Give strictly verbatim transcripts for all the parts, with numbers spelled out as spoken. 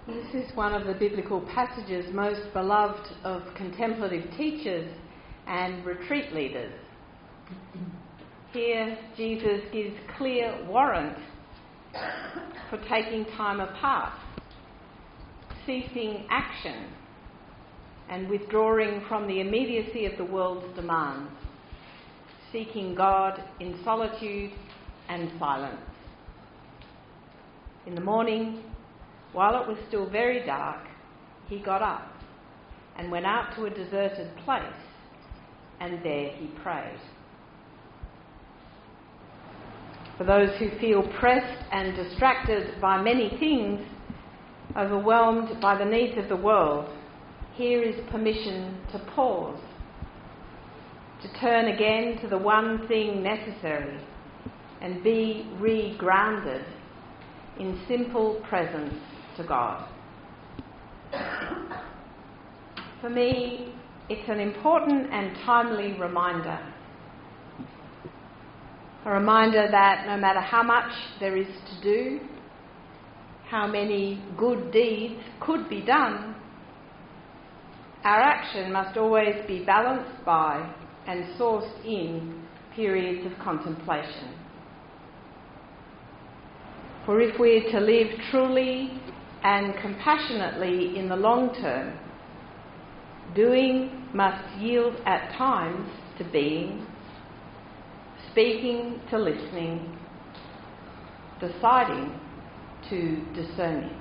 This is one of the biblical passages most beloved of contemplative teachers and retreat leaders. Here, Jesus gives clear warrant for taking time apart, ceasing action, and withdrawing from the immediacy of the world's demands, seeking God in solitude and silence. In the morning, while it was still very dark, he got up and went out to a deserted place, and there he prayed. For those who feel pressed and distracted by many things, overwhelmed by the needs of the world, here is permission to pause, to turn again to the one thing necessary and be re-grounded in simple presence to God. For me, it's an important and timely reminder. A reminder that no matter how much there is to do, how many good deeds could be done, our action must always be balanced by and sourced in periods of contemplation. For if we're to live truly and compassionately in the long term, doing must yield at times to being, speaking to listening, deciding to discerning.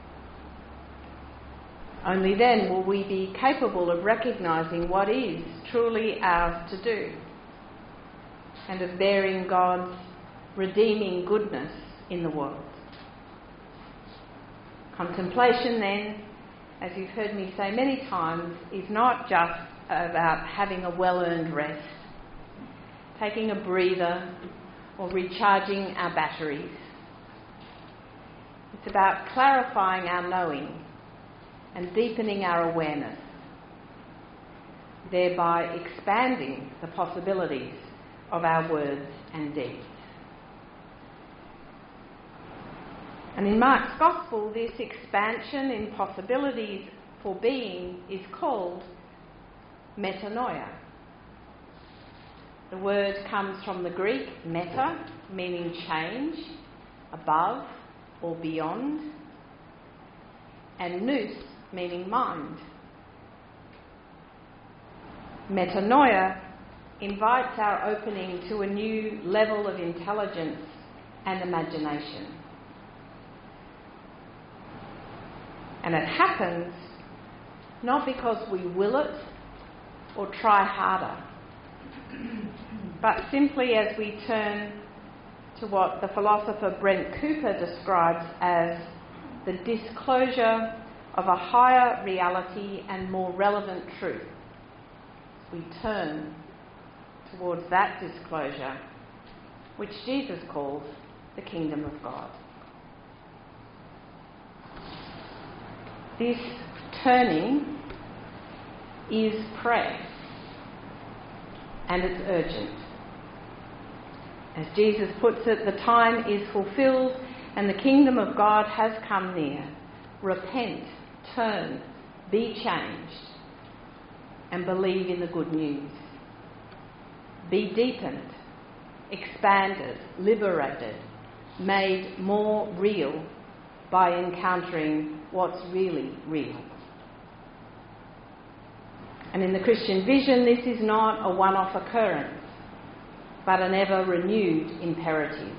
Only then will we be capable of recognising what is truly ours to do and of bearing God's redeeming goodness in the world. Contemplation, then, as you've heard me say many times, is not just about having a well-earned rest, taking a breather, or recharging our batteries. It's about clarifying our knowing and deepening our awareness, thereby expanding the possibilities of our words and deeds. And in Mark's Gospel, this expansion in possibilities for being is called metanoia. The word comes from the Greek meta, meaning change, above or beyond, and nous, meaning mind. Metanoia invites our opening to a new level of intelligence and imagination. And it happens not because we will it or try harder, but simply as we turn to what the philosopher Brent Cooper describes as the disclosure of a higher reality and more relevant truth. We turn towards that disclosure, which Jesus calls the kingdom of God. This turning is prayer, and it's urgent. As Jesus puts it, the time is fulfilled and the kingdom of God has come near. Repent, turn, be changed, and believe in the good news. Be deepened, expanded, liberated, made more real by encountering what's really real. And in the Christian vision, this is not a one-off occurrence, but an ever-renewed imperative.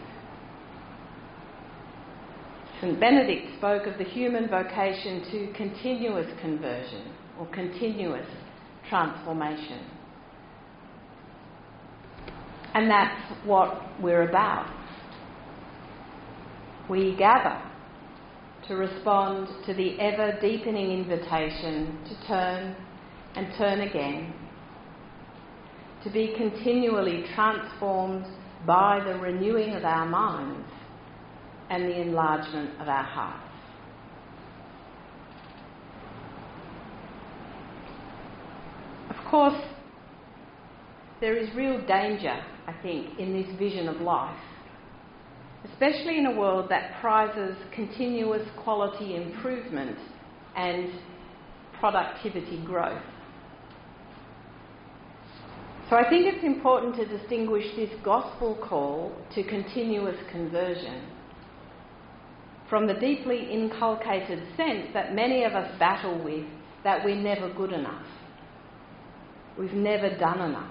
Saint Benedict spoke of the human vocation to continuous conversion or continuous transformation. And that's what we're about. We gather to respond to the ever-deepening invitation to turn and turn again, to be continually transformed by the renewing of our minds and the enlargement of our hearts. Of course, there is real danger, I think, in this vision of life, especially in a world that prizes continuous quality improvement and productivity growth. So I think it's important to distinguish this gospel call to continuous conversion from the deeply inculcated sense that many of us battle with, that we're never good enough. We've never done enough.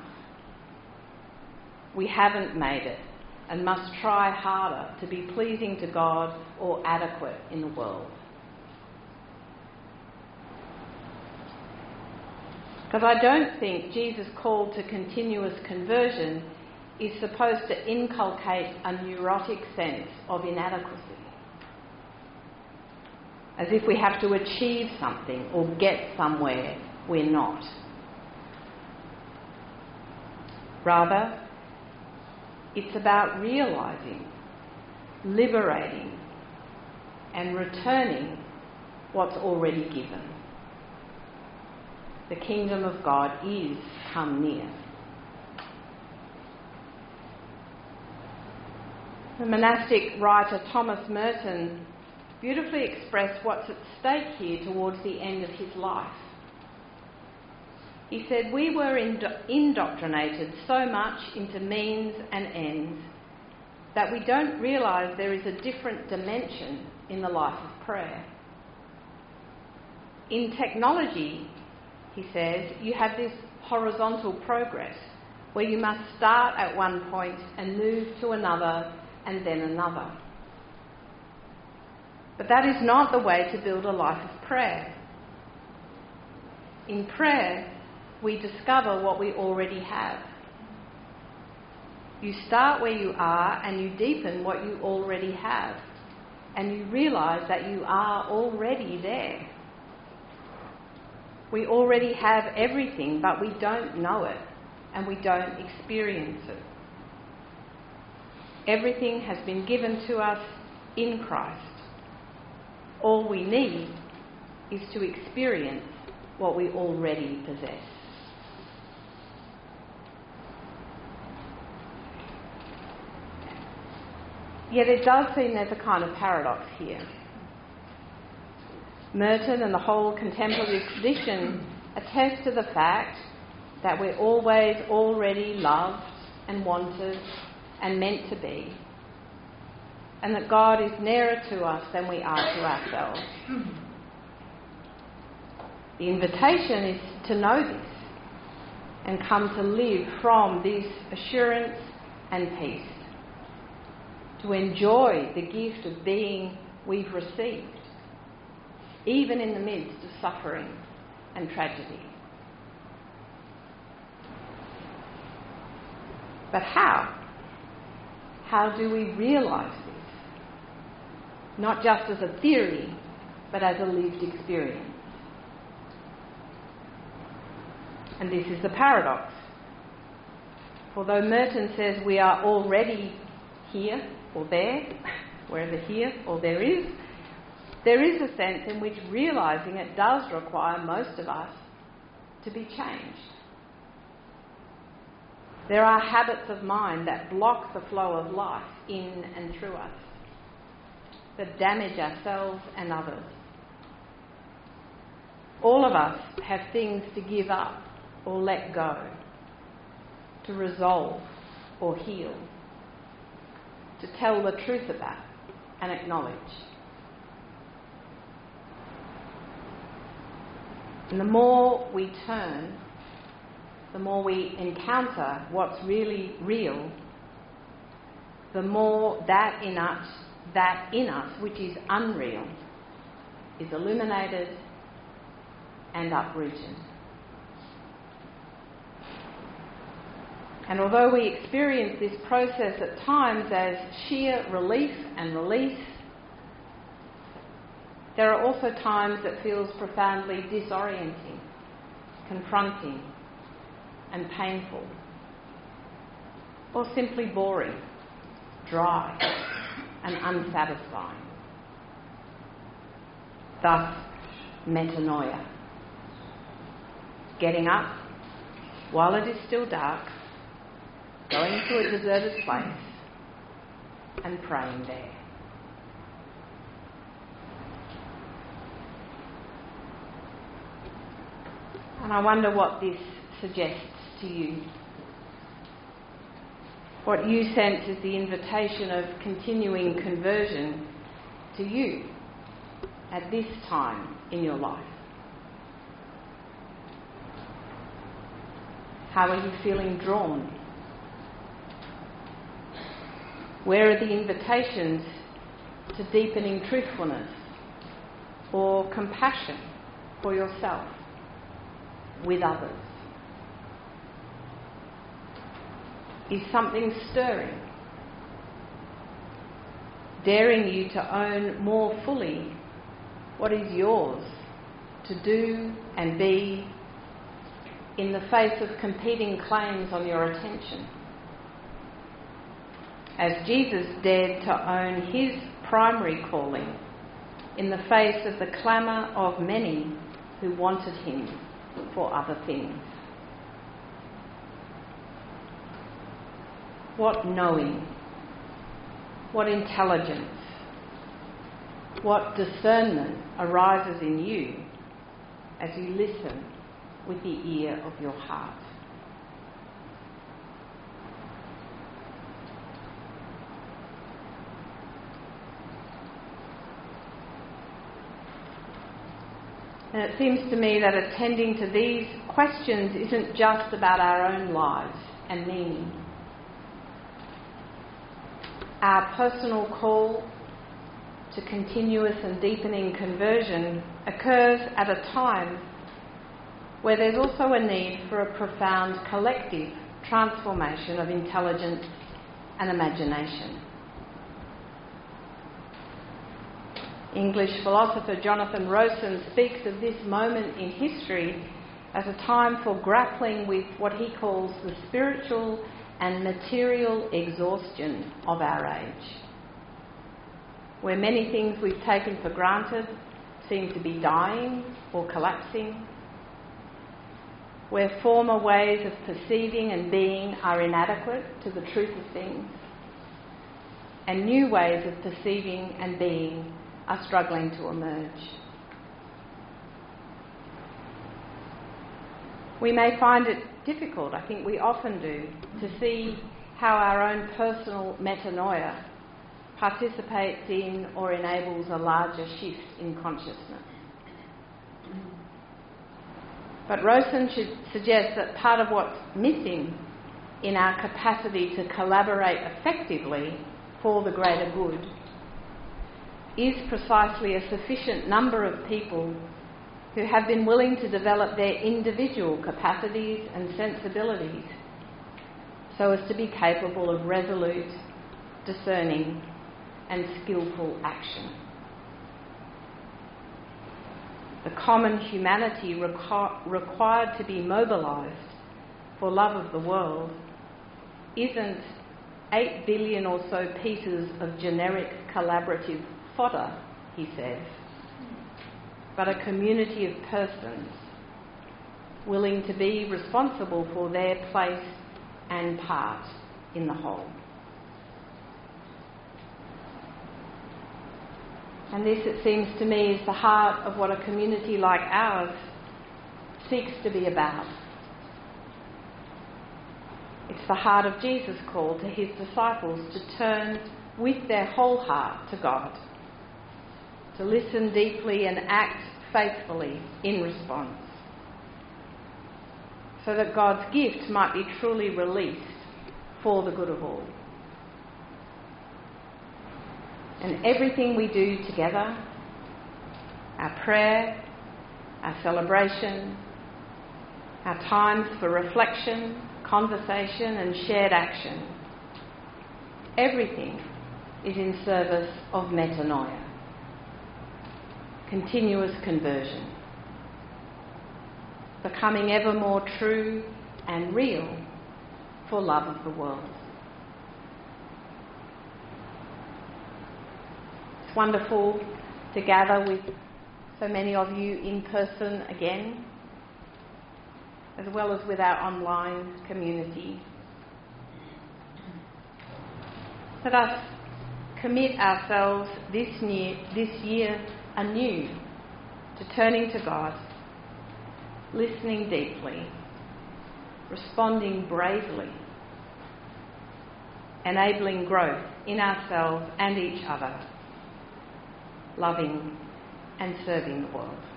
We haven't made it and must try harder to be pleasing to God or adequate in the world. Because I don't think Jesus' call to continuous conversion is supposed to inculcate a neurotic sense of inadequacy, as if we have to achieve something or get somewhere we're not. Rather, it's about realising, liberating, and returning what's already given. The kingdom of God is come near. The monastic writer Thomas Merton beautifully expressed what's at stake here towards the end of his life. He said, "We were indo- indoctrinated so much into means and ends that we don't realise there is a different dimension in the life of prayer. In technology," he says, "you have this horizontal progress where you must start at one point and move to another and then another. But that is not the way to build a life of prayer. In prayer, we discover what we already have. You start where you are and you deepen what you already have, and you realise that you are already there. We already have everything, but we don't know it and we don't experience it. Everything has been given to us in Christ. All we need is to experience what we already possess." Yet it does seem there's a kind of paradox here. Merton and the whole contemplative tradition attest to the fact that we're always already loved and wanted and meant to be, and that God is nearer to us than we are to ourselves. The invitation is to know this and come to live from this assurance and peace, to enjoy the gift of being we've received, even in the midst of suffering and tragedy. But how? How do we realise this? Not just as a theory, but as a lived experience. And this is the paradox. Although Merton says we are already here or there, wherever here or there is, there is a sense in which realising it does require most of us to be changed. There are habits of mind that block the flow of life in and through us, that damage ourselves and others. All of us have things to give up or let go, to resolve or heal, to tell the truth about and acknowledge. And the more we turn, the more we encounter what's really real, the more that in us, that in us which is unreal, is illuminated and uprooted. And although we experience this process at times as sheer relief and release, there are also times that feels profoundly disorienting, confronting, and painful, or simply boring, dry, and unsatisfying. Thus, metanoia. Getting up while it is still dark, going to a deserted place, and praying there. And I wonder what this suggests to you. What you sense is the invitation of continuing conversion to you at this time in your life. How are you feeling drawn? Where are the invitations to deepening truthfulness or compassion for yourself with others? Is something stirring, daring you to own more fully what is yours to do and be in the face of competing claims on your attention? As Jesus dared to own his primary calling in the face of the clamour of many who wanted him for other things. What knowing, what intelligence, what discernment arises in you as you listen with the ear of your heart. And it seems to me that attending to these questions isn't just about our own lives and meaning. Our personal call to continuous and deepening conversion occurs at a time where there's also a need for a profound collective transformation of intelligence and imagination. English philosopher Jonathan Rowson speaks of this moment in history as a time for grappling with what he calls the spiritual and material exhaustion of our age, where many things we've taken for granted seem to be dying or collapsing, where former ways of perceiving and being are inadequate to the truth of things, and new ways of perceiving and being are struggling to emerge. We may find it difficult, I think we often do, to see how our own personal metanoia participates in or enables a larger shift in consciousness. But Rowson should suggest that part of what's missing in our capacity to collaborate effectively for the greater good is precisely a sufficient number of people who have been willing to develop their individual capacities and sensibilities so as to be capable of resolute, discerning and skillful action. The common humanity requ- required to be mobilised for love of the world isn't eight billion or so pieces of generic collaborative fodder, he says, but a community of persons willing to be responsible for their place and part in the whole. And this, it seems to me, is the heart of what a community like ours seeks to be about. It's the heart of Jesus' call to his disciples to turn with their whole heart to God, to listen deeply and act faithfully in response, so that God's gift might be truly released for the good of all. And everything we do together, our prayer, our celebration, our times for reflection, conversation and shared action, everything is in service of metanoia, continuous conversion, becoming ever more true and real for love of the world. It's wonderful to gather with so many of you in person again, as well as with our online community. Let us commit ourselves this, new, this year anew to turning to God, listening deeply, responding bravely, enabling growth in ourselves and each other, loving and serving the world.